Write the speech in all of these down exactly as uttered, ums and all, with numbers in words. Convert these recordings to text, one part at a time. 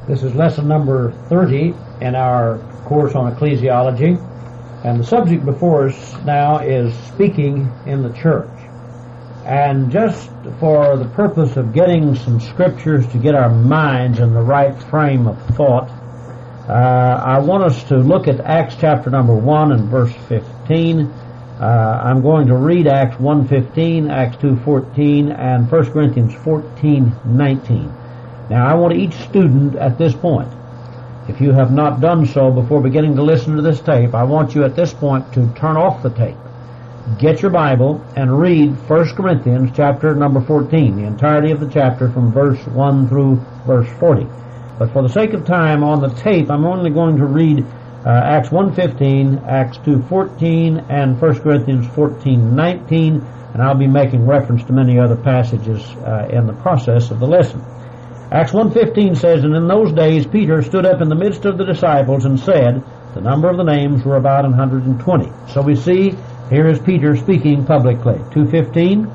This is lesson number thirty in our course on ecclesiology, and the subject before us now is speaking in the church. And just for the purpose of getting some scriptures to get our minds in the right frame of thought, uh, I want us to look at Acts chapter number one and verse fifteen. Uh, I'm going to read Acts one fifteen, Acts two fourteen, and First Corinthians fourteen nineteen. Now, I want each student at this point, if you have not done so before beginning to listen to this tape, I want you at this point to turn off the tape, get your Bible, and read First Corinthians chapter number fourteen, the entirety of the chapter from verse one through verse forty. But for the sake of time on the tape, I'm only going to read uh, Acts one fifteen, Acts two fourteen, and First Corinthians fourteen nineteen, and I'll be making reference to many other passages uh, in the process of the lesson. Acts one fifteen says, "And in those days Peter stood up in the midst of the disciples and said," the number of the names were about one hundred twenty. So we see, here is Peter speaking publicly. two fifteen,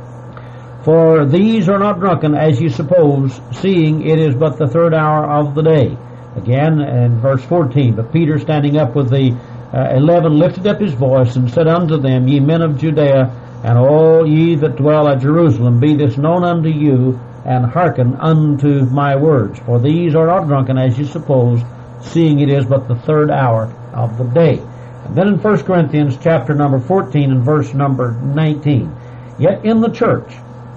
"For these are not drunken, as you suppose, seeing it is but the third hour of the day." Again, in verse fourteen, "But Peter, standing up with the uh, eleven, lifted up his voice and said unto them, Ye men of Judea, and all ye that dwell at Jerusalem, be this known unto you, and hearken unto my words. For these are not drunken, as you suppose, seeing it is but the third hour of the day." And then in First Corinthians chapter number fourteen and verse number nineteen, "Yet in the church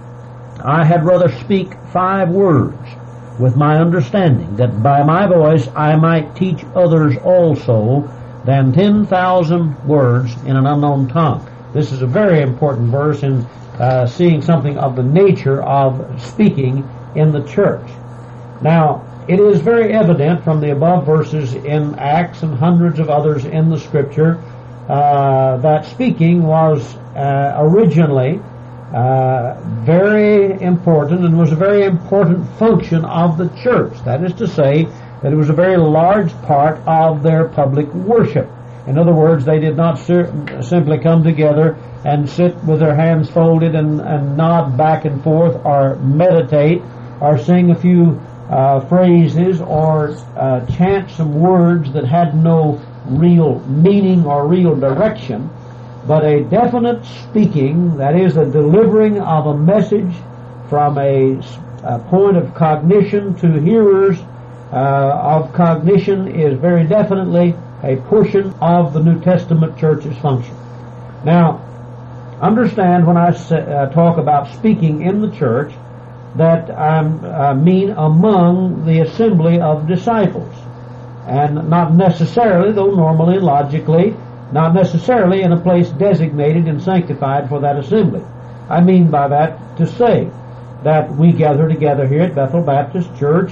I had rather speak five words with my understanding, that by my voice I might teach others also, than ten thousand words in an unknown tongue." This is a very important verse in uh, seeing something of the nature of speaking in the church. Now, it is very evident from the above verses in Acts and hundreds of others in the Scripture uh, that speaking was uh, originally uh, very important and was a very important function of the church. That is to say, that it was a very large part of their public worship. In other words, they did not ser- simply come together and sit with their hands folded and, and nod back and forth, or meditate, or sing a few uh, phrases, or uh, chant some words that had no real meaning or real direction, but a definite speaking, that is, a delivering of a message from a, a point of cognition to hearers uh, of cognition, is very definitely a portion of the New Testament church's function. Now, understand when I say, uh, talk about speaking in the church, that I uh, mean among the assembly of disciples, and not necessarily, though normally and logically, not necessarily in a place designated and sanctified for that assembly. I mean by that to say that we gather together here at Bethel Baptist Church.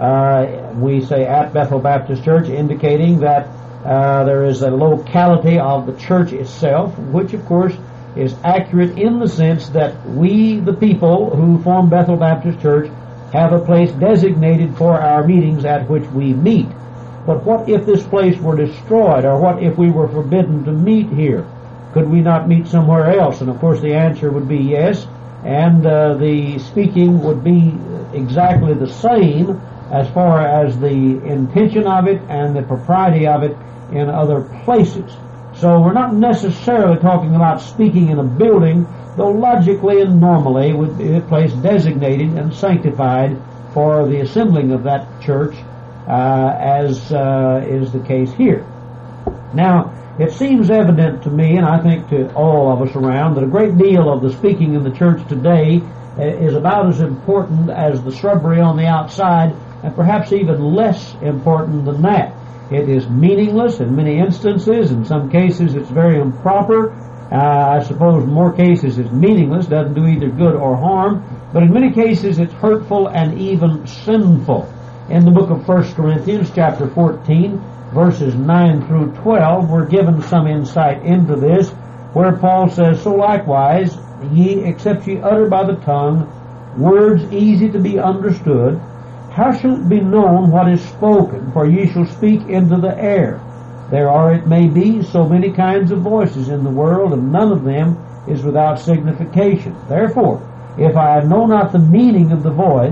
Uh, we say at Bethel Baptist Church, indicating that uh, there is a locality of the church itself, which of course is accurate in the sense that we, the people who form Bethel Baptist Church, have a place designated for our meetings at which we meet. But what if this place were destroyed, or what if we were forbidden to meet here? Could we not meet somewhere else? And of course the answer would be yes, and uh, the speaking would be exactly the same as far as the intention of it and the propriety of it in other places. So we're not necessarily talking about speaking in a building, though logically and normally would be a place designated and sanctified for the assembling of that church, uh, as uh, is the case here. Now, it seems evident to me, and I think to all of us around, that a great deal of the speaking in the church today is about as important as the shrubbery on the outside, and perhaps even less important than that. It is meaningless in many instances. In some cases it's very improper. Uh, I suppose in more cases it's meaningless, doesn't do either good or harm. But in many cases it's hurtful and even sinful. In the book of First Corinthians chapter fourteen, verses nine through twelve, we're given some insight into this, where Paul says, "So likewise, ye, except ye utter by the tongue words easy to be understood, how shall it be known what is spoken? For ye shall speak into the air. There are, it may be, so many kinds of voices in the world, and none of them is without signification. Therefore, if I know not the meaning of the voice,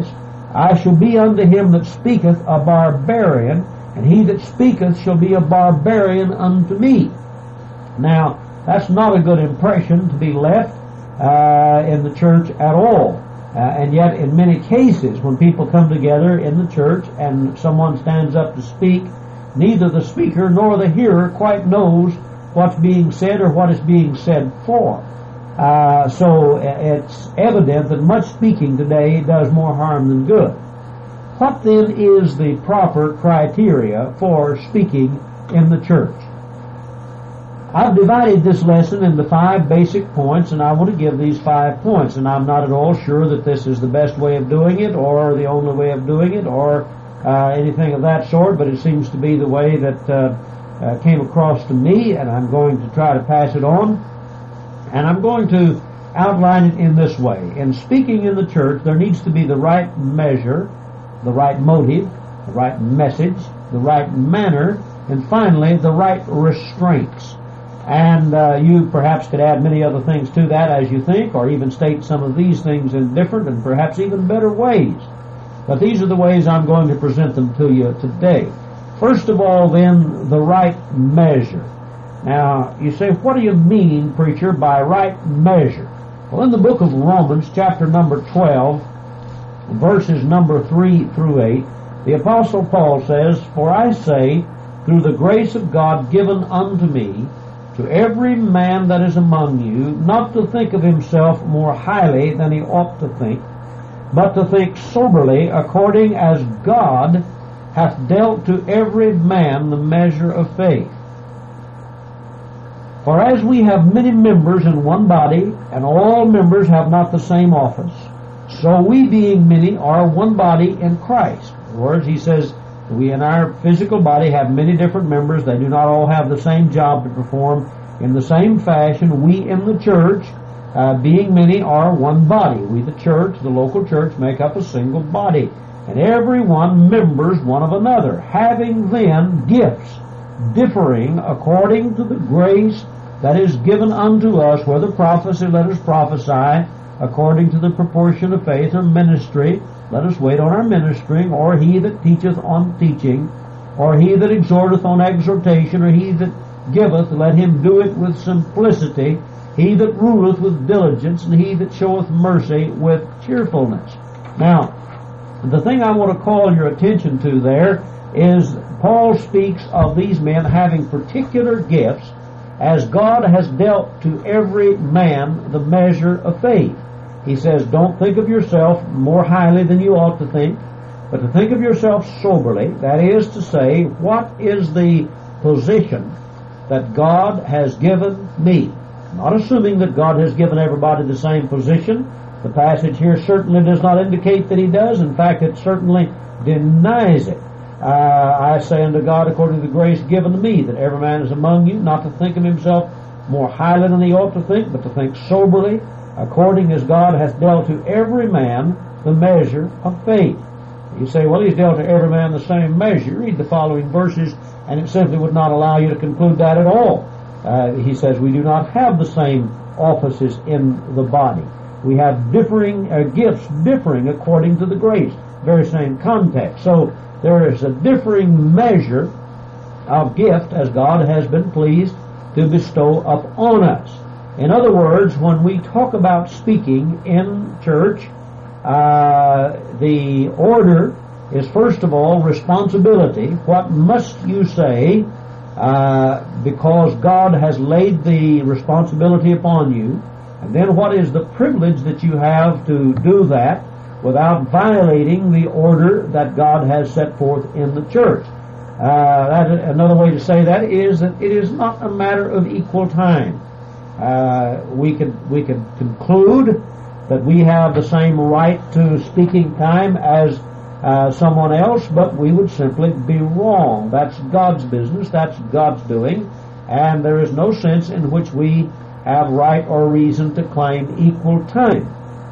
I shall be unto him that speaketh a barbarian, and he that speaketh shall be a barbarian unto me. Now, that's not a good impression to be left uh, in the church at all. Uh, and yet, in many cases, when people come together in the church and someone stands up to speak, neither the speaker nor the hearer quite knows what's being said or what is being said for. Uh, so it's evident that much speaking today does more harm than good. What then is the proper criteria for speaking in the church? I've divided this lesson into five basic points, and I want to give these five points. And I'm not at all sure that this is the best way of doing it, or the only way of doing it, or uh, anything of that sort, but it seems to be the way that uh, uh, came across to me, and I'm going to try to pass it on. And I'm going to outline it in this way. In speaking in the church, there needs to be the right measure, the right motive, the right message, the right manner, and finally, the right restraints. And uh, you perhaps could add many other things to that as you think, or even state some of these things in different and perhaps even better ways. But these are the ways I'm going to present them to you today. First of all, then, the right measure. Now, you say, what do you mean, preacher, by right measure? Well, in the book of Romans, chapter number twelve, verses number three through eight, the Apostle Paul says, For I say, through the grace of God given unto me, to every man that is among you, not to think of himself more highly than he ought to think, but to think soberly, according as God hath dealt to every man the measure of faith. For as we have many members in one body, and all members have not the same office, so we being many are one body in Christ. In other words, he says, we in our physical body have many different members. They do not all have the same job to perform. In the same fashion, we in the church, uh, being many, are one body. We, the church, the local church, make up a single body. And every one members one of another, having then gifts differing according to the grace that is given unto us, whether prophecy, let us prophesy, according to the proportion of faith, or ministry, let us wait on our ministering, or he that teacheth on teaching, or he that exhorteth on exhortation, or he that giveth, let him do it with simplicity, he that ruleth with diligence, and he that showeth mercy with cheerfulness. Now, the thing I want to call your attention to there is Paul speaks of these men having particular gifts as God has dealt to every man the measure of faith. He says, don't think of yourself more highly than you ought to think, but to think of yourself soberly. That is to say, what is the position that God has given me? Not assuming that God has given everybody the same position. The passage here certainly does not indicate that he does. In fact, it certainly denies it. Uh, I say unto God, according to the grace given to me, that every man is among you, not to think of himself more highly than he ought to think, but to think soberly, according as God hath dealt to every man the measure of faith. You say, well, he's dealt to every man the same measure. Read the following verses, and it simply would not allow you to conclude that at all. Uh, he says, we do not have the same offices in the body. We have differing uh, gifts differing according to the grace. Very same context. So there is a differing measure of gift as God has been pleased to bestow upon us. In other words, when we talk about speaking in church, uh, the order is first of all responsibility. What must you say uh, because God has laid the responsibility upon you? And then what is the privilege that you have to do that without violating the order that God has set forth in the church? Uh, that, another way to say that is that it is not a matter of equal time. Uh, we could we could conclude that we have the same right to speaking time as uh, someone else, but we would simply be wrong. That's God's business. That's God's doing, and there is no sense in which we have right or reason to claim equal time.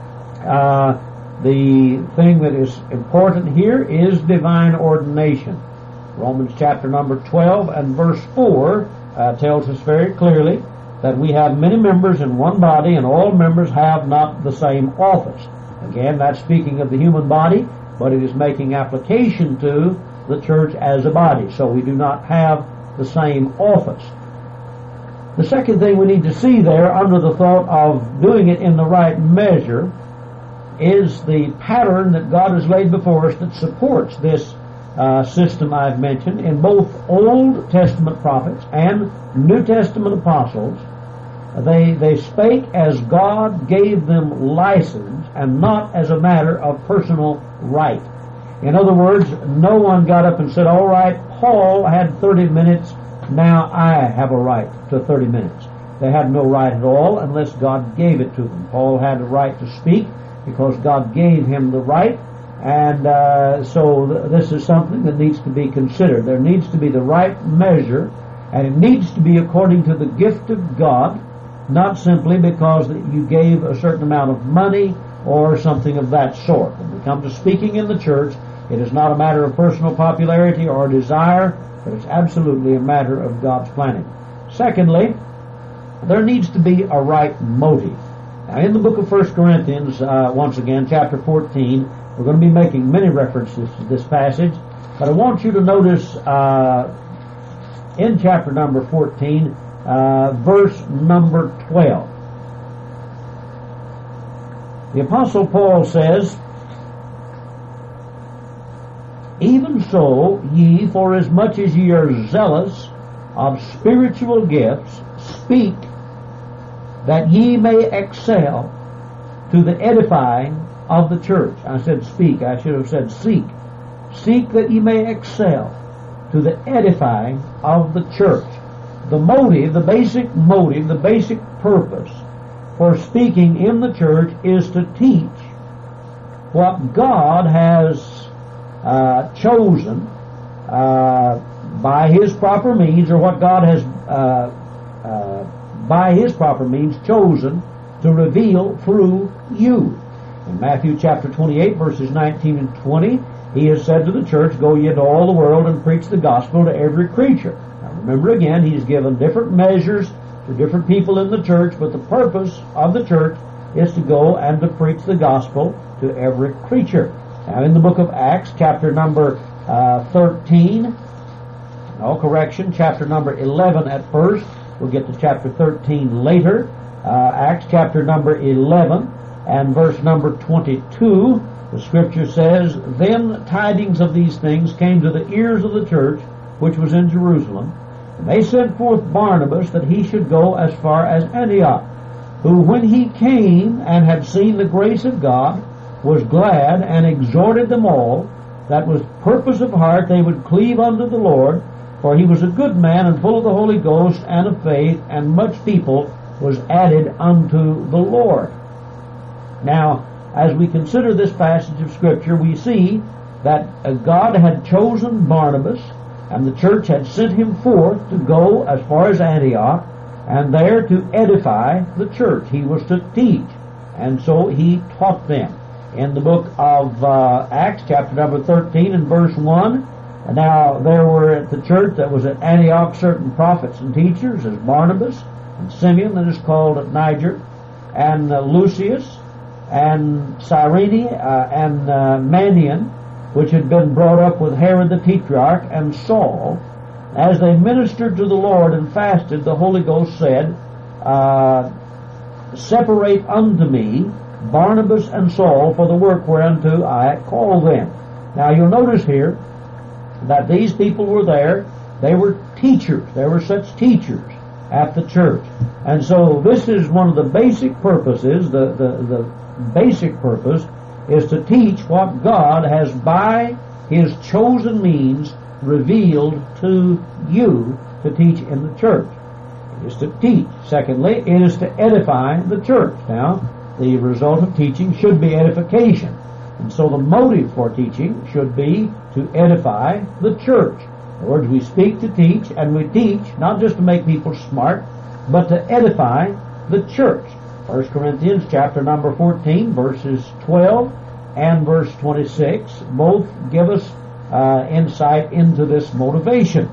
Uh, the thing that is important here is divine ordination. Romans chapter number twelve and verse four uh, tells us very clearly that we have many members in one body, and all members have not the same office. Again, that's speaking of the human body. but it is making application to the church as a body. So we do not have the same office. The second thing we need to see there, under the thought of doing it in the right measure, is the pattern that God has laid before us that supports this uh, system I've mentioned in both Old Testament prophets and New Testament apostles. They, they spake as God gave them license and not as a matter of personal right. In other words, no one got up and said, all right, Paul had thirty minutes, now I have a right to thirty minutes. They had no right at all unless God gave it to them. Paul had a right to speak because God gave him the right, and uh, so th- this is something that needs to be considered. There needs to be the right measure, and it needs to be according to the gift of God, not simply because that you gave a certain amount of money or something of that sort. When we come to speaking in the church, it is not a matter of personal popularity or desire, but it's absolutely a matter of God's planning. Secondly, there needs to be a right motive. Now, in the book of First Corinthians, uh, once again, chapter fourteen, we're going to be making many references to this passage, but I want you to notice uh, in chapter number fourteen, uh, verse number twelve. The Apostle Paul says, even so, ye, forasmuch as ye are zealous of spiritual gifts, speak, that ye may excel to the edifying of the church. I said speak, I should have said seek. Seek that ye may excel to the edifying of the church. The motive, the basic motive, the basic purpose for speaking in the church is to teach what God has uh, chosen uh, by His proper means, or what God has uh, uh, by His proper means chosen to reveal through you. In Matthew chapter twenty-eight, verses nineteen and twenty, He has said to the church, go ye into all the world and preach the gospel to every creature. Now remember again, He's given different measures to different people in the church, but the purpose of the church is to go and to preach the gospel to every creature. Now in the book of Acts, chapter number uh, thirteen, no correction, chapter number eleven at first, we'll get to chapter thirteen later, uh, Acts chapter number eleven and verse number twenty-two, the scripture says, then tidings of these things came to the ears of the church which was in Jerusalem, and they sent forth Barnabas that he should go as far as Antioch, who when he came and had seen the grace of God, was glad and exhorted them all, that with purpose of heart they would cleave unto the Lord, for he was a good man and full of the Holy Ghost and of faith, and much people was added unto the Lord. Now, as we consider this passage of Scripture, we see that uh, God had chosen Barnabas, and the church had sent him forth to go as far as Antioch, and there to edify the church. He was to teach, and so he taught them. In the book of uh, Acts, chapter number thirteen and verse one, now there were at the church that was at Antioch certain prophets and teachers, as Barnabas, and Simeon that is called Niger, and uh, Lucius, and Cyrene, uh, and uh, Manaen, which had been brought up with Herod the Tetrarch, and Saul. As they ministered to the Lord and fasted, the Holy Ghost said, uh, separate unto me Barnabas and Saul for the work whereunto I call them. Now you'll notice here that these people were there. They were teachers. There were such teachers at the church. And so this is one of the basic purposes, the, the, the basic purpose is to teach what God has by His chosen means revealed to you to teach in the church. It is to teach. Secondly, it is to edify the church. Now, the result of teaching should be edification. And so the motive for teaching should be to edify the church. In other words, we speak to teach, and we teach not just to make people smart, but to edify the church. First Corinthians chapter number fourteen, verses twelve and verse twenty-six, both give us uh, insight into this motivation.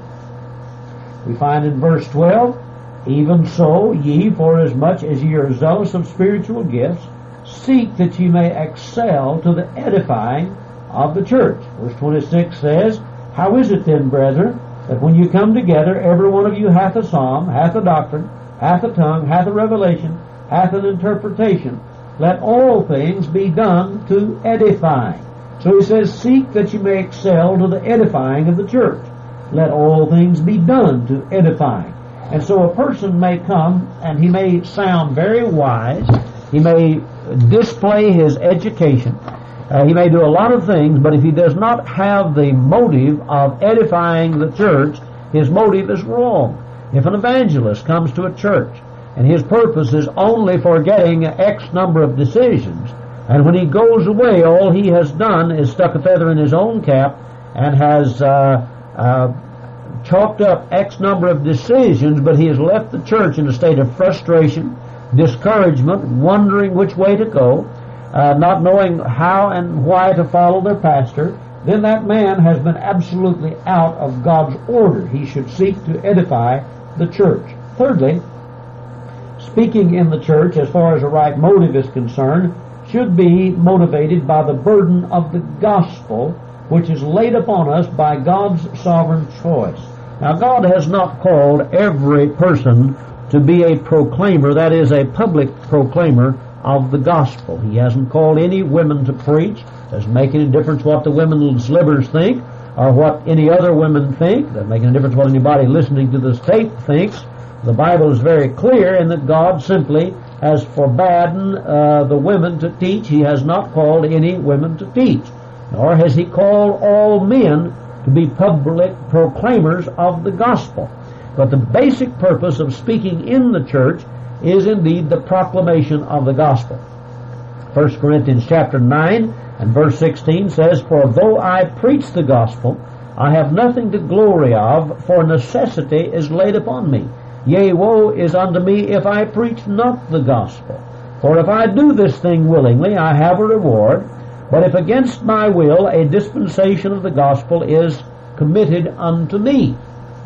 We find in verse twelve, even so, ye, forasmuch as ye are zealous of spiritual gifts, seek that ye may excel to the edifying of the church. Verse twenty-six says, How is it then, brethren, that when you come together, every one of you hath a psalm, hath a doctrine, hath a tongue, hath a revelation, hath an interpretation? Let all things be done to edifying. So he says, seek that you may excel to the edifying of the church. Let all things be done to edifying. And so a person may come and he may sound very wise. He may display his education. Uh, he may do a lot of things, but if he does not have the motive of edifying the church, his motive is wrong. If an evangelist comes to a church and his purpose is only for getting X number of decisions, and when he goes away, all he has done is stuck a feather in his own cap and has uh, uh, chalked up X number of decisions, but he has left the church in a state of frustration, discouragement, wondering which way to go, uh, not knowing how and why to follow their pastor, then that man has been absolutely out of God's order. He should seek to edify the church. Thirdly, speaking in the church, as far as a right motive is concerned, should be motivated by the burden of the gospel, which is laid upon us by God's sovereign choice. Now, God has not called every person to be a proclaimer, that is, a public proclaimer of the gospel. He hasn't called any women to preach. It doesn't make any difference what the women's livers think or what any other women think. It doesn't make any difference what anybody listening to this tape thinks. The Bible is very clear in that God simply has forbidden uh, the women to teach. He has not called any women to teach, nor has He called all men to be public proclaimers of the gospel. But the basic purpose of speaking in the church is indeed the proclamation of the gospel. First Corinthians chapter nine and verse sixteen says, For though I preach the gospel, I have nothing to glory of, for necessity is laid upon me. Yea, woe is unto me if I preach not the gospel. For if I do this thing willingly, I have a reward. But if against my will, a dispensation of the gospel is committed unto me.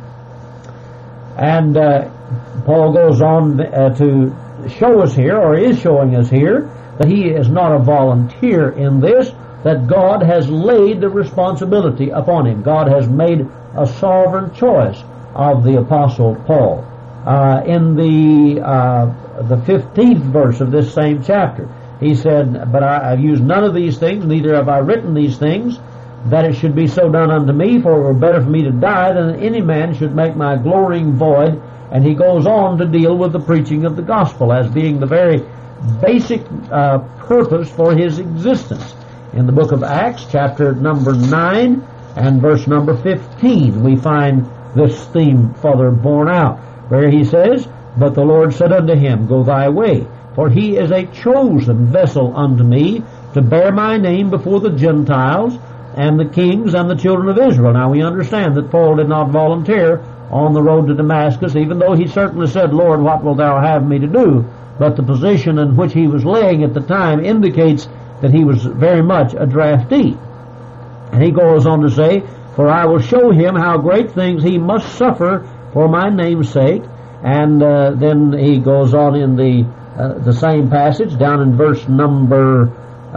And uh, Paul goes on uh, to show us here, or is showing us here, that he is not a volunteer in this, that God has laid the responsibility upon him. God has made a sovereign choice of the Apostle Paul. Uh, in the uh, the fifteenth verse of this same chapter, he said, But I, I've used none of these things, neither have I written these things, that it should be so done unto me, for it were better for me to die than that any man should make my glorying void. And he goes on to deal with the preaching of the gospel as being the very basic uh, purpose for his existence. In the book of Acts, chapter number nine and verse number fifteen, we find this theme further borne out, where he says, But the Lord said unto him, Go thy way, for he is a chosen vessel unto me, to bear my name before the Gentiles, and the kings, and the children of Israel. Now we understand that Paul did not volunteer on the road to Damascus, even though he certainly said, Lord, what wilt thou have me to do? But the position in which he was laying at the time indicates that he was very much a draftee. And he goes on to say, For I will show him how great things he must suffer for my name's sake. And uh, then he goes on in the uh, the same passage, down in verse number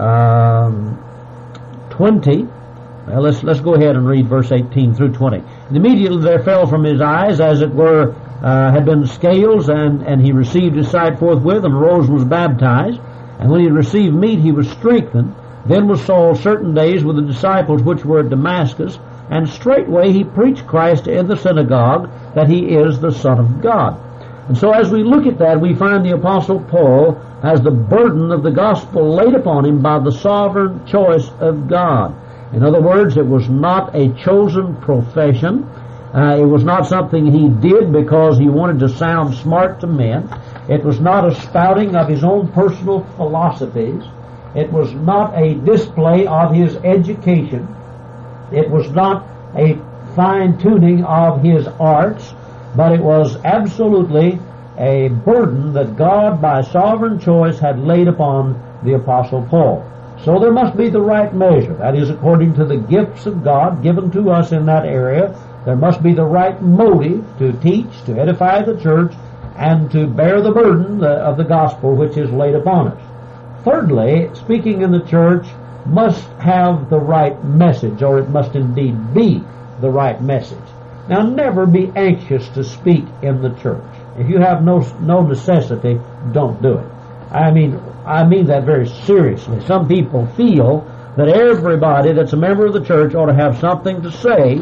um, twenty. Well, let's let's go ahead and read verse eighteen through twenty. And immediately there fell from his eyes, as it were, uh, had been scales, and, and he received his sight forthwith, and arose and was baptized. And when he had received meat, he was strengthened. Then was Saul certain days with the disciples which were at Damascus, and straightway he preached Christ in the synagogue, that he is the Son of God. And so as we look at that, we find the Apostle Paul has the burden of the gospel laid upon him by the sovereign choice of God. In other words, it was not a chosen profession. Uh, it was not something he did because he wanted to sound smart to men. It was not a spouting of his own personal philosophies. It was not a display of his education. It was not a fine-tuning of his arts, but it was absolutely a burden that God, by sovereign choice, had laid upon the Apostle Paul. So there must be the right measure. That is, according to the gifts of God given to us in that area, there must be the right motive to teach, to edify the church, and to bear the burden of the gospel which is laid upon us. Thirdly, speaking in the church must have the right message, or it must indeed be the right message. Now, never be anxious to speak in the church. If you have no no necessity, don't do it. I mean, I mean that very seriously. Some people feel that everybody that's a member of the church ought to have something to say,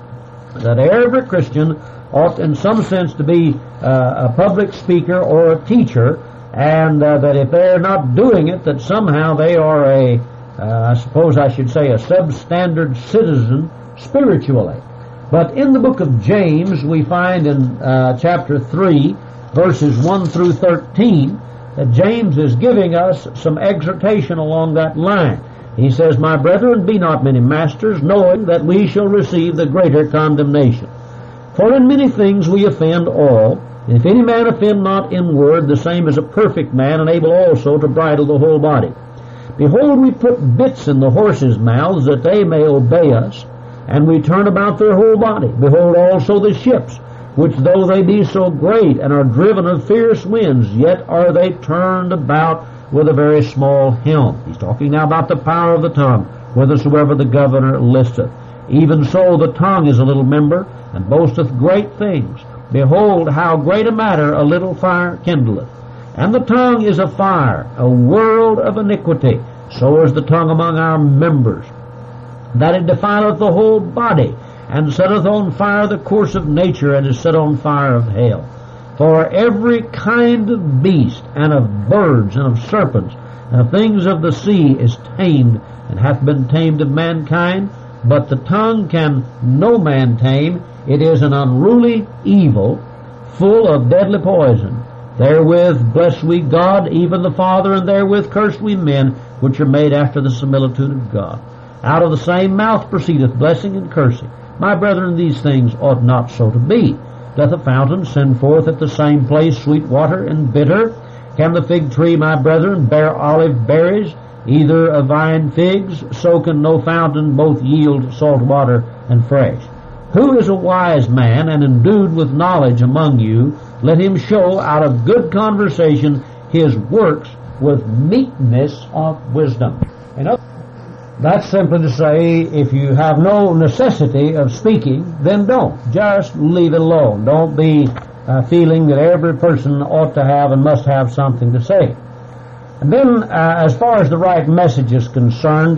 that every Christian ought in some sense to be uh, a public speaker or a teacher, and uh, that if they're not doing it, that somehow they are a, uh, I suppose I should say, a substandard citizen spiritually. But in the book of James, we find in uh, chapter three, verses one through thirteen, that James is giving us some exhortation along that line. He says, "My brethren, be not many masters, knowing that we shall receive the greater condemnation. For in many things we offend all. If any man offend not in word, the same is a perfect man, and able also to bridle the whole body. Behold, we put bits in the horses' mouths, that they may obey us, and we turn about their whole body. Behold also the ships, which though they be so great, and are driven of fierce winds, yet are they turned about with a very small helm." He's talking now about the power of the tongue, whithersoever the governor listeth. "Even so the tongue is a little member, and boasteth great things. Behold, how great a matter a little fire kindleth. And the tongue is a fire, a world of iniquity. So is the tongue among our members, that it defileth the whole body, and setteth on fire the course of nature, and is set on fire of hell. For every kind of beast, and of birds, and of serpents, and of things of the sea is tamed, and hath been tamed of mankind. But the tongue can no man tame. It is an unruly evil, full of deadly poison. Therewith bless we God, even the Father, and therewith curse we men, which are made after the similitude of God. Out of the same mouth proceedeth blessing and cursing. My brethren, these things ought not so to be. Doth a fountain send forth at the same place sweet water and bitter? Can the fig tree, my brethren, bear olive berries, either a vine figs? So can no fountain both yield salt water and fresh. Who is a wise man and endued with knowledge among you? Let him show out of good conversation his works with meekness of wisdom." In other That's simply to say, if you have no necessity of speaking, then don't. Just leave it alone. Don't be uh, feeling that every person ought to have and must have something to say. And then, uh, as far as the right message is concerned,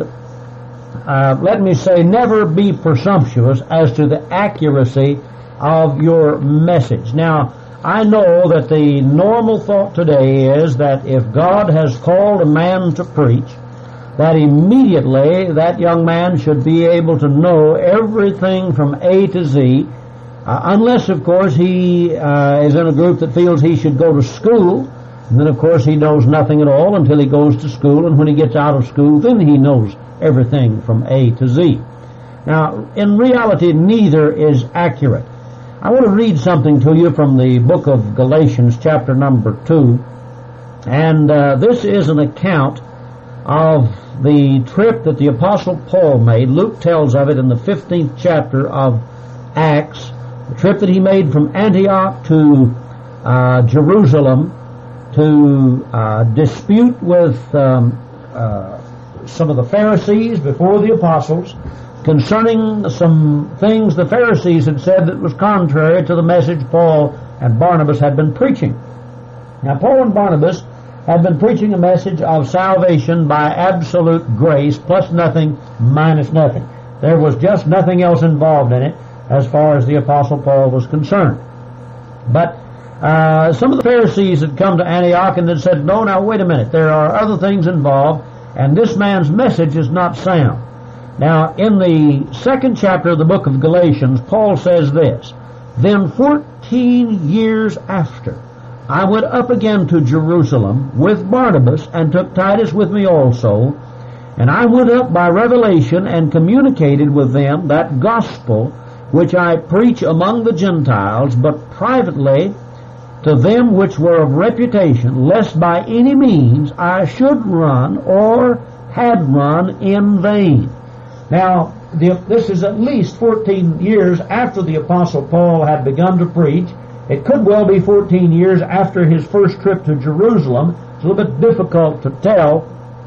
uh, let me say, never be presumptuous as to the accuracy of your message. Now, I know that the normal thought today is that if God has called a man to preach, that immediately that young man should be able to know everything from A to Z, uh, unless, of course, he uh, is in a group that feels he should go to school. And then, of course, he knows nothing at all until he goes to school, and when he gets out of school, then he knows everything from A to Z. Now, in reality, neither is accurate. I want to read something to you from the book of Galatians, chapter number two, and uh, this is an account of the trip that the Apostle Paul made. Luke tells of it in the fifteenth chapter of Acts, the trip that he made from Antioch to uh, Jerusalem to uh, dispute with um, uh, some of the Pharisees before the apostles concerning some things the Pharisees had said that was contrary to the message Paul and Barnabas had been preaching. Now, Paul and Barnabas had been preaching a message of salvation by absolute grace, plus nothing, minus nothing. There was just nothing else involved in it as far as the Apostle Paul was concerned. But uh, some of the Pharisees had come to Antioch and had said, no, now wait a minute, there are other things involved, and this man's message is not sound. Now, in the second chapter of the book of Galatians, Paul says this, "Then fourteen years after, I went up again to Jerusalem with Barnabas, and took Titus with me also. And I went up by revelation, and communicated with them that gospel which I preach among the Gentiles, but privately to them which were of reputation, lest by any means I should run, or had run, in vain." Now, the, this is at least fourteen years after the Apostle Paul had begun to preach. It could well be fourteen years after his first trip to Jerusalem. It's a little bit difficult to tell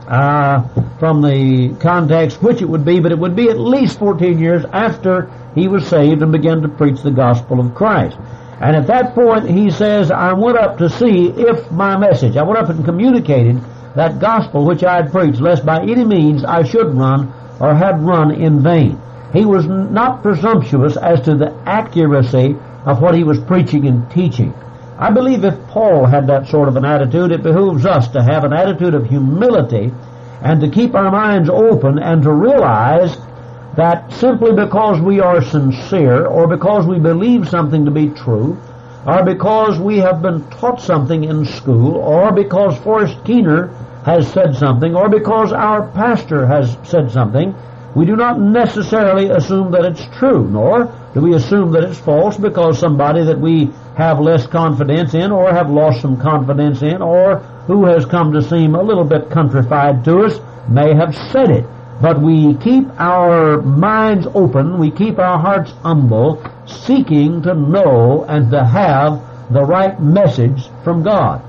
uh, from the context which it would be, but it would be at least fourteen years after he was saved and began to preach the gospel of Christ. And at that point he says, I went up to see if my message, I went up and communicated that gospel which I had preached, lest by any means I should run or had run in vain. He was not presumptuous as to the accuracy of what he was preaching and teaching. I believe if Paul had that sort of an attitude, it behooves us to have an attitude of humility and to keep our minds open and to realize that simply because we are sincere or because we believe something to be true or because we have been taught something in school or because Forrest Keener has said something or because our pastor has said something, we do not necessarily assume that it's true, nor do we assume that it's false because somebody that we have less confidence in or have lost some confidence in or who has come to seem a little bit countrified to us may have said it. But we keep our minds open, we keep our hearts humble, seeking to know and to have the right message from God.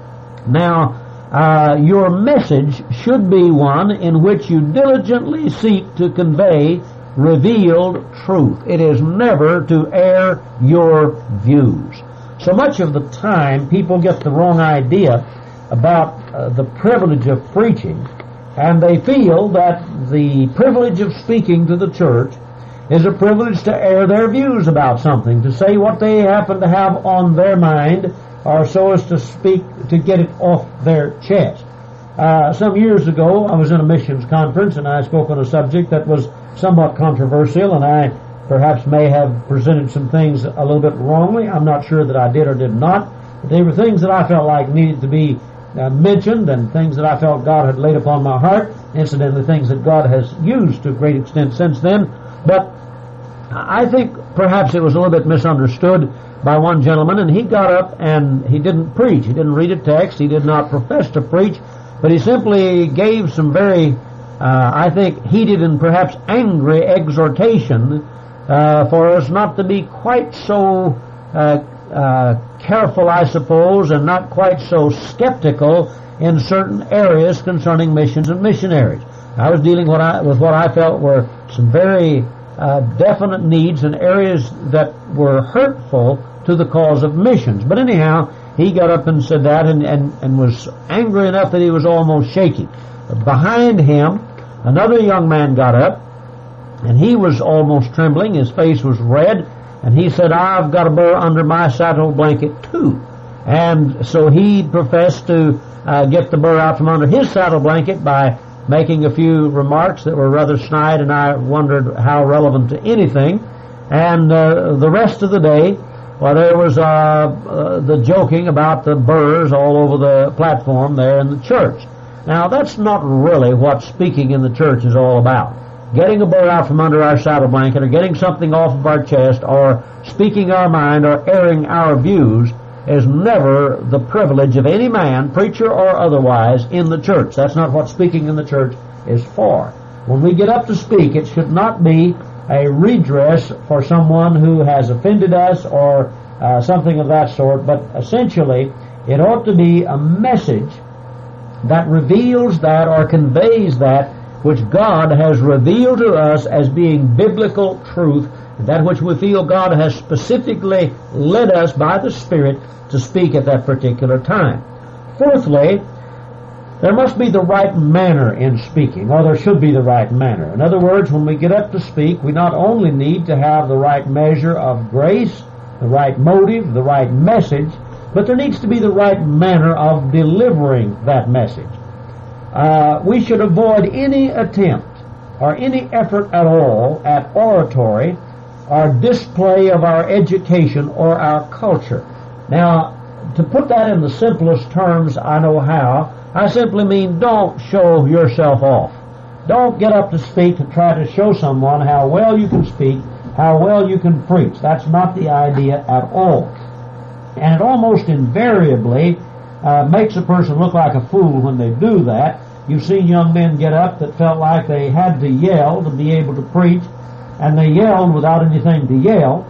Now, uh, your message should be one in which you diligently seek to convey revealed truth. It is never to air your views. So much of the time, people get the wrong idea about uh, the privilege of preaching, and they feel that the privilege of speaking to the church is a privilege to air their views about something, to say what they happen to have on their mind, or so as to speak, to get it off their chest. Uh, some years ago, I was in a missions conference, and I spoke on a subject that was somewhat controversial, and I perhaps may have presented some things a little bit wrongly. I'm not sure that I did or did not, but they were things that I felt like needed to be Uh, mentioned and things that I felt God had laid upon my heart, incidentally things that God has used to a great extent since then. But I think perhaps it was a little bit misunderstood by one gentleman, and he got up and he didn't preach. He didn't read a text. He did not profess to preach, but he simply gave some very, uh, I think, heated and perhaps angry exhortation uh, for us not to be quite so uh, uh, careful, I suppose, and not quite so skeptical in certain areas concerning missions and missionaries. I was dealing what I, with what I felt were some very uh, definite needs and areas that were hurtful to the cause of missions. But anyhow, he got up and said that and, and, and was angry enough that he was almost shaking. Behind him, another young man got up, and he was almost trembling. His face was red, and he said, I've got a burr under my saddle blanket too. And so he professed to uh, get the burr out from under his saddle blanket by making a few remarks that were rather snide, and I wondered how relevant to anything. And uh, the rest of the day, well, there was uh, uh, the joking about the burrs all over the platform there in the church. Now, that's not really what speaking in the church is all about. Getting a burr out from under our saddle blanket, or getting something off of our chest, or speaking our mind, or airing our views is never the privilege of any man, preacher or otherwise, in the church. That's not what speaking in the church is for. When we get up to speak, it should not be a redress for someone who has offended us or uh, something of that sort, but essentially it ought to be a message that reveals that or conveys that which God has revealed to us as being biblical truth, that which we feel God has specifically led us by the Spirit to speak at that particular time. Fourthly, there must be the right manner in speaking, or there should be the right manner. In other words, when we get up to speak, we not only need to have the right measure of grace, the right motive, the right message, but there needs to be the right manner of delivering that message. Uh, we should avoid any attempt or any effort at all at oratory or display of our education or our culture. Now, to put that in the simplest terms I know how, I simply mean don't show yourself off. Don't get up to speak to try to show someone how well you can speak, how well you can preach. That's not the idea at all. And it almost invariably uh, makes a person look like a fool when they do that. You've seen young men get up that felt like they had to yell to be able to preach, and they yelled without anything to yell.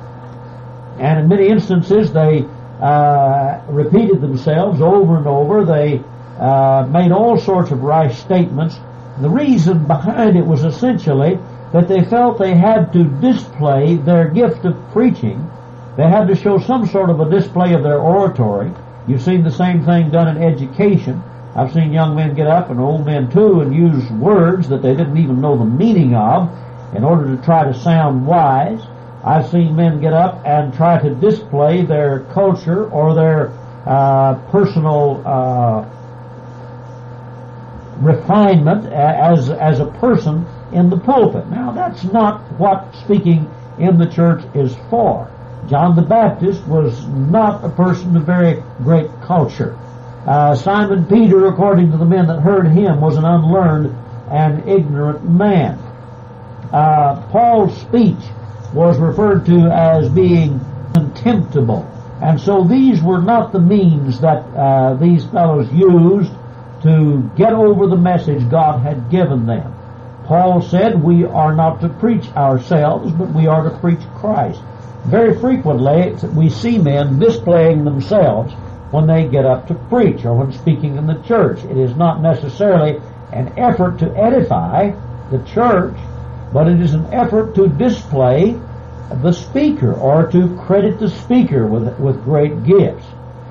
And in many instances, they uh, repeated themselves over and over. They uh, made all sorts of rash statements. The reason behind it was essentially that they felt they had to display their gift of preaching. They had to show some sort of a display of their oratory. You've seen the same thing done in education. I've seen young men get up, and old men too, and use words that they didn't even know the meaning of in order to try to sound wise. I've seen men get up and try to display their culture or their uh, personal uh, refinement as as a person in the pulpit. Now, that's not what speaking in the church is for. John the Baptist was not a person of very great culture. Uh, Simon Peter, according to the men that heard him, was an unlearned and ignorant man. Uh, Paul's speech was referred to as being contemptible. And so these were not the means that uh, these fellows used to get over the message God had given them. Paul said we are not to preach ourselves, but we are to preach Christ. Very frequently we see men displaying themselves when they get up to preach or when speaking in the church. It is not necessarily an effort to edify the church, but it is an effort to display the speaker or to credit the speaker with, with great gifts.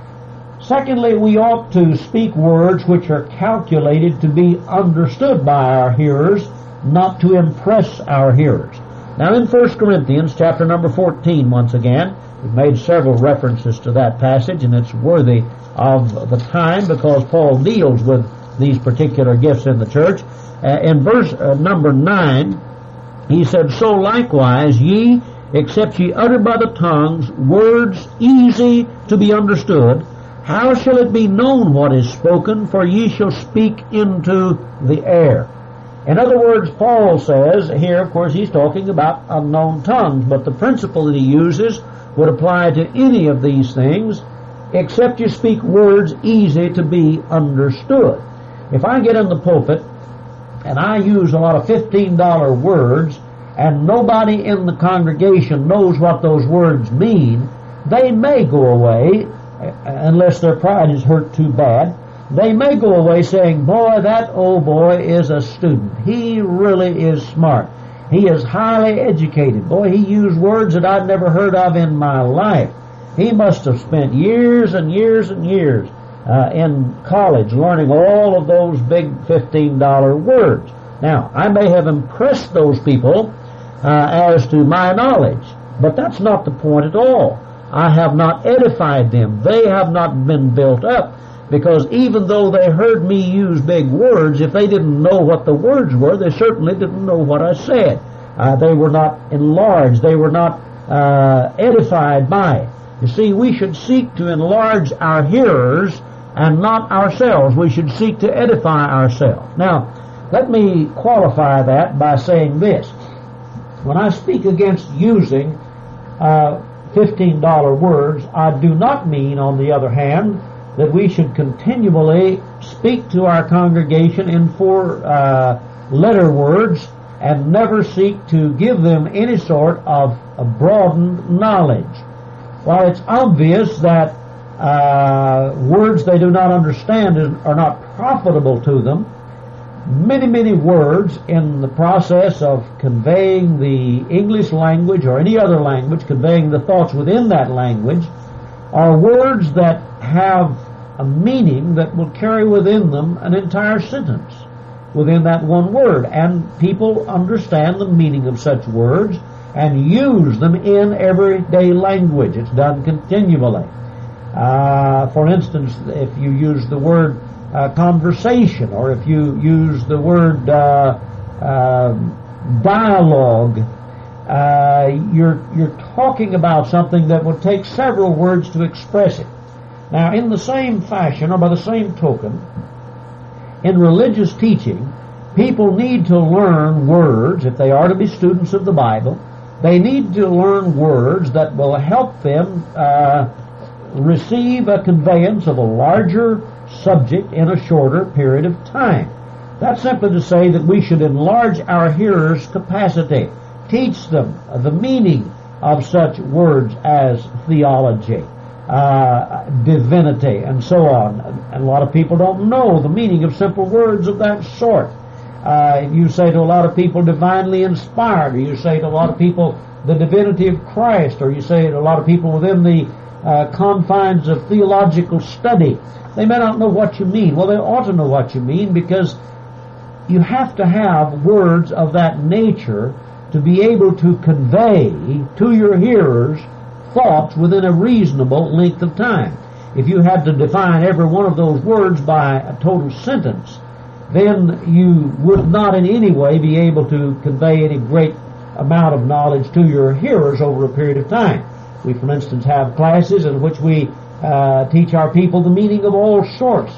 Secondly, we ought to speak words which are calculated to be understood by our hearers, not to impress our hearers. Now in First Corinthians chapter number fourteen, once again, we've made several references to that passage, and it's worthy of the time because Paul deals with these particular gifts in the church. Uh, in verse uh, number nine, he said, "So likewise ye, except ye utter by the tongues words easy to be understood, how shall it be known what is spoken? For ye shall speak into the air." In other words, Paul says here, of course, he's talking about unknown tongues, but the principle that he uses would apply to any of these things, except you speak words easy to be understood. If I get in the pulpit and I use a lot of fifteen dollar words and nobody in the congregation knows what those words mean, they may go away, unless their pride is hurt too bad, they may go away saying, "Boy, that old boy is a student. He really is smart. He is highly educated. Boy, he used words that I'd never heard of in my life. He must have spent years and years and years uh, in college learning all of those big fifteen dollar words." Now, I may have impressed those people uh, as to my knowledge, but that's not the point at all. I have not edified them. They have not been built up. Because even though they heard me use big words, if they didn't know what the words were, they certainly didn't know what I said. Uh, they were not enlarged. They were not uh, edified by it. You see, we should seek to enlarge our hearers and not ourselves. We should seek to edify ourselves. Now, let me qualify that by saying this. When I speak against using uh, fifteen dollar words, I do not mean, on the other hand, that we should continually speak to our congregation in four uh, letter words and never seek to give them any sort of a broadened knowledge. While it's obvious that uh, words they do not understand are not profitable to them, many, many words in the process of conveying the English language or any other language, conveying the thoughts within that language, are words that have a meaning that will carry within them an entire sentence within that one word. And people understand the meaning of such words and use them in everyday language. It's done continually. Uh, for instance, if you use the word uh, conversation, or if you use the word uh, uh, dialogue, uh, you're you're talking about something that would take several words to express it. Now, in the same fashion, or by the same token, in religious teaching, people need to learn words. If they are to be students of the Bible, they need to learn words that will help them uh, receive a conveyance of a larger subject in a shorter period of time. That's simply to say that we should enlarge our hearers' capacity, teach them the meaning of such words as theology, uh, divinity, and so on. And a lot of people don't know the meaning of simple words of that sort. Uh, you say to a lot of people divinely inspired, or you say to a lot of people the divinity of Christ, or you say to a lot of people within the uh, confines of theological study, they may not know what you mean. Well, they ought to know what you mean, because you have to have words of that nature to be able to convey to your hearers thoughts within a reasonable length of time. If you had to define every one of those words by a total sentence, then you would not in any way be able to convey any great amount of knowledge to your hearers over a period of time. We, for instance, have classes in which we uh, teach our people the meaning of all sorts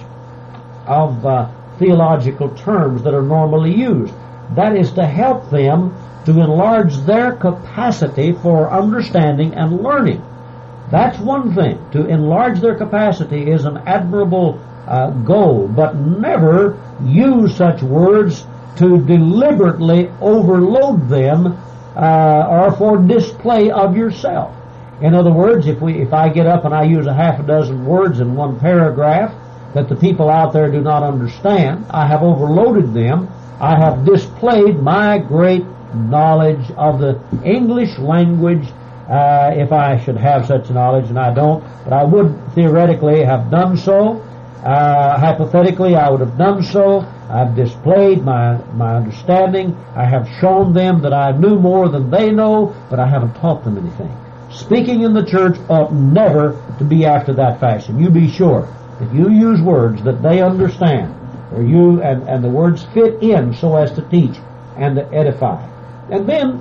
of uh, theological terms that are normally used. That is to help them to enlarge their capacity for understanding and learning. That's one thing. To enlarge their capacity is an admirable uh, goal, but never use such words to deliberately overload them uh, or for display of yourself. In other words, if we if I get up and I use a half a dozen words in one paragraph that the people out there do not understand, I have overloaded them. I have displayed my great knowledge of the English language, uh, if I should have such knowledge, and I don't, but I would theoretically have done so. Uh, hypothetically, I would have done so. I've displayed my, my understanding. I have shown them that I knew more than they know, but I haven't taught them anything. Speaking in the church ought never to be after that fashion. You be sure that you use words that they understand, or you and, and the words fit in so as to teach and to edify. And then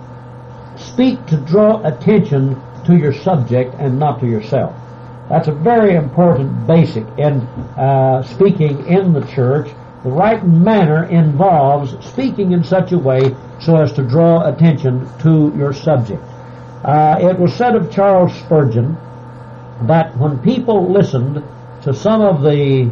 speak to draw attention to your subject and not to yourself. That's a very important basic in uh, speaking in the church. The right manner involves speaking in such a way so as to draw attention to your subject. Uh, it was said of Charles Spurgeon that when people listened to some of the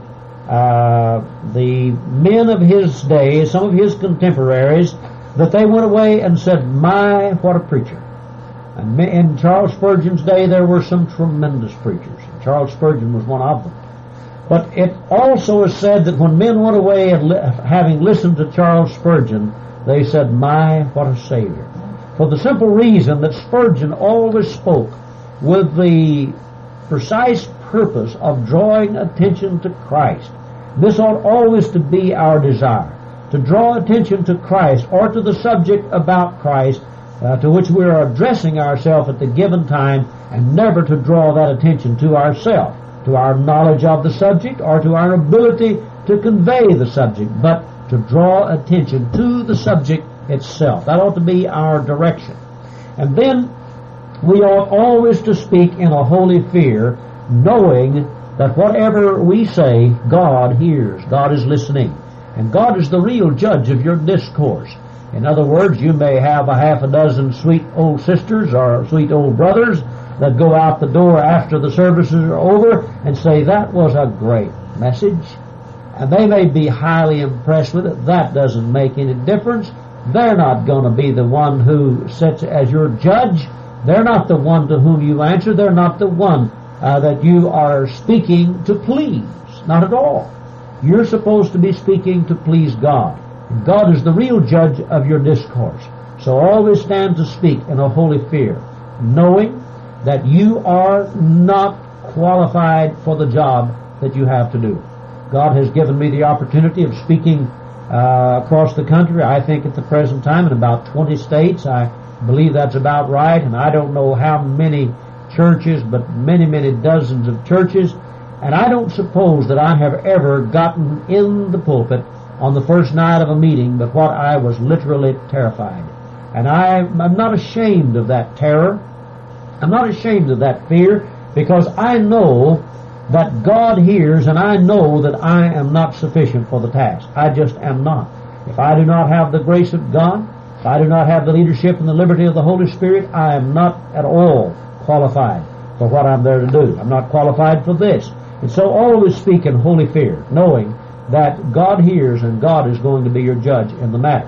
uh, the men of his day, some of his contemporaries, that they went away and said, "My, what a preacher." And in Charles Spurgeon's day, there were some tremendous preachers. Charles Spurgeon was one of them. But it also is said that when men went away and li- having listened to Charles Spurgeon, they said, "My, what a Savior." For the simple reason that Spurgeon always spoke with the precise purpose of drawing attention to Christ. This ought always to be our desire, to draw attention to Christ or to the subject about Christ uh, to which we are addressing ourselves at the given time, and never to draw that attention to ourselves, to our knowledge of the subject or to our ability to convey the subject, but to draw attention to the subject itself. That ought to be our direction. And then we ought always to speak in a holy fear, knowing that whatever we say, God hears, God is listening, and God is the real judge of your discourse. In other words, you may have a half a dozen sweet old sisters or sweet old brothers that go out the door after the services are over and say, "That was a great message," and they may be highly impressed with it. That doesn't make any difference. They're not going to be the one who sits as your judge. They're not the one to whom you answer. They're not the one uh, that you are speaking to please. Not at all. You're supposed to be speaking to please God. God is the real judge of your discourse. So always stand to speak in a holy fear, knowing that you are not qualified for the job that you have to do. God has given me the opportunity of speaking uh, across the country. I think at the present time in about twenty states. I believe that's about right, and I don't know how many churches, but many, many dozens of churches. And I don't suppose that I have ever gotten in the pulpit on the first night of a meeting but what I was literally terrified. And I, I'm not ashamed of that terror. I'm not ashamed of that fear, because I know that God hears, and I know that I am not sufficient for the task. I just am not. If I do not have the grace of God, if I do not have the leadership and the liberty of the Holy Spirit, I am not at all qualified for what I'm there to do. I'm not qualified for this. And so always speak in holy fear, knowing that God hears and God is going to be your judge in the matter.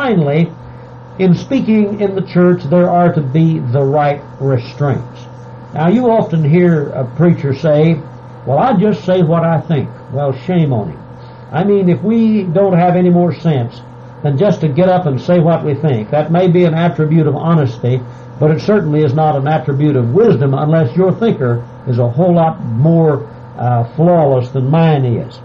Finally, in speaking in the church, there are to be the right restraints. Now, you often hear a preacher say, well, I just say what I think. Well, shame on him. I mean, if we don't have any more sense than just to get up and say what we think, that may be an attribute of honesty, but it certainly is not an attribute of wisdom unless your thinker is a whole lot more uh, flawless than mine is.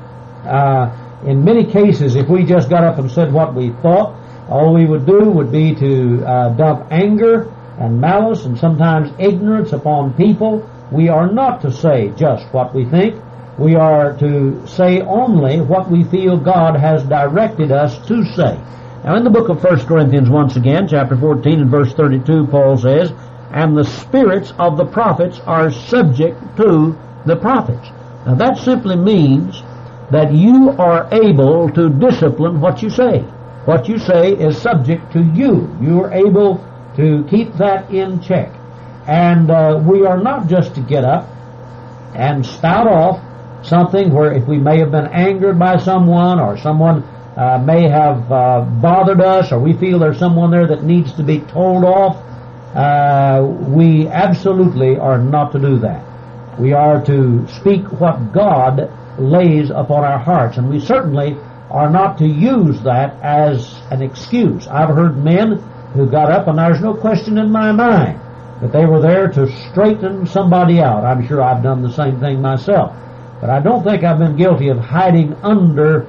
Uh, in many cases, if we just got up and said what we thought, all we would do would be to uh, dump anger and malice and sometimes ignorance upon people. We are not to say just what we think. We are to say only what we feel God has directed us to say. Now, in the book of First Corinthians, once again, chapter fourteen and verse thirty-two, Paul says, and the spirits of the prophets are subject to the prophets. Now, that simply means that you are able to discipline what you say. What you say is subject to you. You are able to keep that in check. And uh, we are not just to get up and spout off something where if we may have been angered by someone or someone uh, may have uh, bothered us or we feel there's someone there that needs to be told off, uh, we absolutely are not to do that. We are to speak what God lays upon our hearts, and we certainly are not to use that as an excuse. I've heard men who got up, and there's no question in my mind that they were there to straighten somebody out. I'm sure I've done the same thing myself. But I don't think I've been guilty of hiding under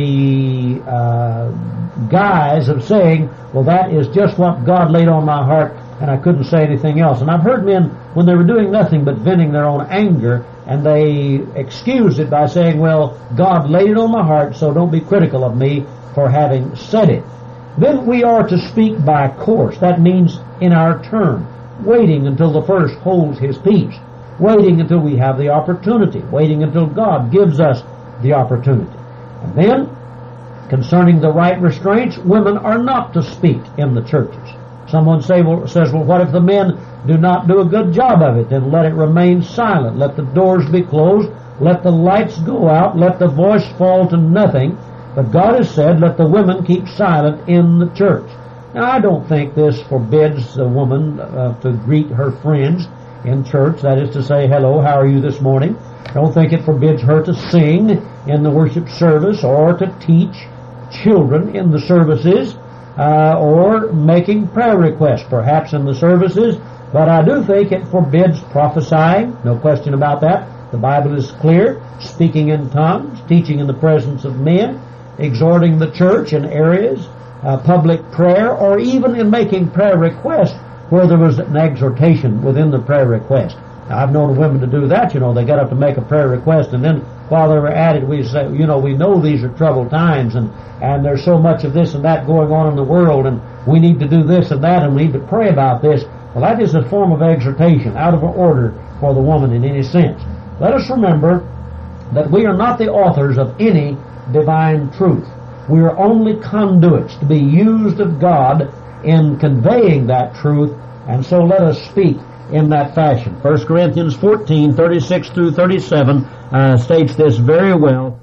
the uh, guise of saying, well, that is just what God laid on my heart, and I couldn't say anything else. And I've heard men, when they were doing nothing but venting their own anger, and they excused it by saying, well, God laid it on my heart, so don't be critical of me for having said it. Then we are to speak by course. That means in our turn, waiting until the first holds his peace, waiting until we have the opportunity, waiting until God gives us the opportunity. And then, concerning the right restraints, women are not to speak in the churches. Someone say, well, says, well, what if the men do not do a good job of it? Then let it remain silent. Let the doors be closed. Let the lights go out. Let the voice fall to nothing. But God has said, let the women keep silent in the church. Now, I don't think this forbids a woman uh, to greet her friends in church. That is to say, hello, how are you this morning? I don't think it forbids her to sing in the worship service or to teach children in the services uh, or making prayer requests, perhaps in the services. But I do think it forbids prophesying. No question about that. The Bible is clear. Speaking in tongues, teaching in the presence of men, exhorting the church in areas, uh, public prayer, or even in making prayer requests where there was an exhortation within the prayer request. Now, I've known women to do that. You know, they got up to make a prayer request, and then while they were at it, we say, you know, we know these are troubled times, and, and there's so much of this and that going on in the world, and we need to do this and that, and we need to pray about this. Well, that is a form of exhortation, out of order for the woman in any sense. Let us remember that we are not the authors of any divine truth. We are only conduits to be used of God in conveying that truth, and so let us speak in that fashion. First Corinthians fourteen, thirty-six through thirty-seven uh, states this very well.